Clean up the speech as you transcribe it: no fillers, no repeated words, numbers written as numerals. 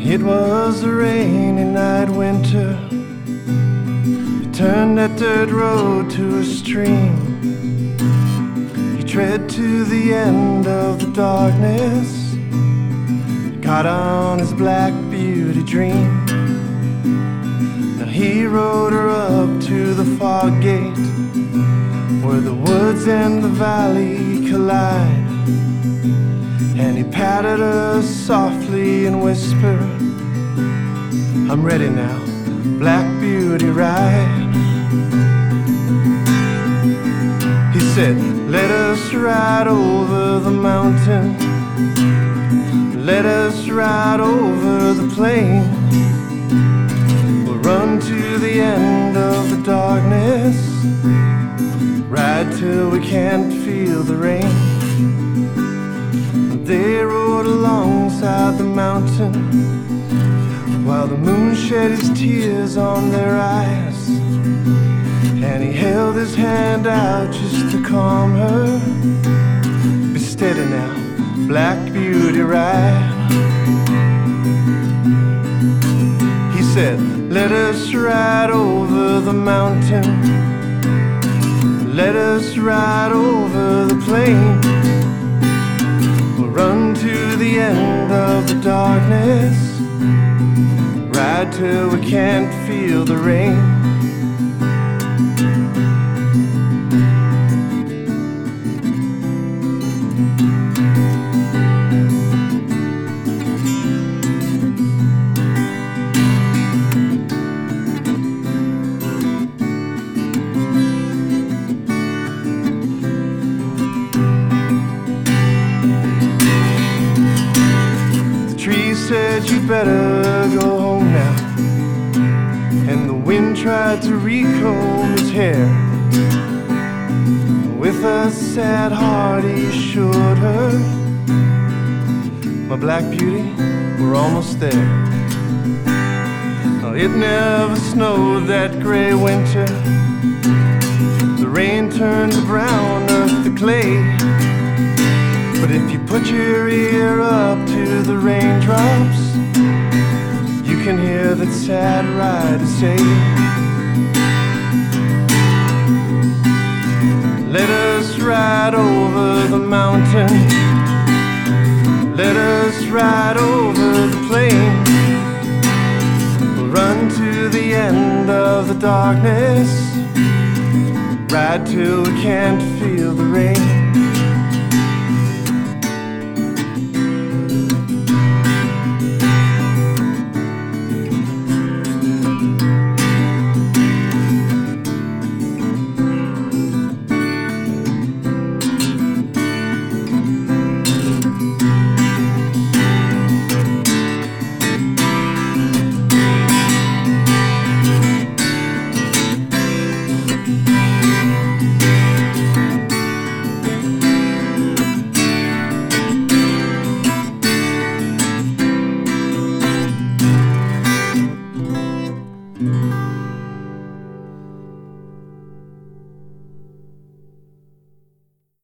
It was a rainy night winter. You turned that dirt road to a stream. You tread to the end of the darkness. You got on his black beauty dream. Now he rode her up to the fog gate, where the woods and the valley collide. And he patted her softly and whispered, "I'm ready now, Black Beauty, ride." He said, "Let us ride over the mountain, let us ride over the plain. We'll run to the end of the darkness, ride till we can't feel the rain." They rode alongside the mountain, while the moon shed his tears on their eyes. And he held his hand out just to calm her. "Be steady now, Black Beauty, ride." He said, "Let us ride over the mountain, let us ride over the plain. We'll run to the end of the darkness, ride till we can't feel the rain." Said you better go home now, and the wind tried to recomb his hair. With a sad heart he assured her, "My Black Beauty, we're almost there." It never snowed that gray winter. The rain turned the brown earth to clay. But if you put your ear up to the raindrops, you can hear that sad rider say, "Let us ride over the mountain, let us ride over the plain. We'll run to the end of the darkness, ride till we can't feel the rain."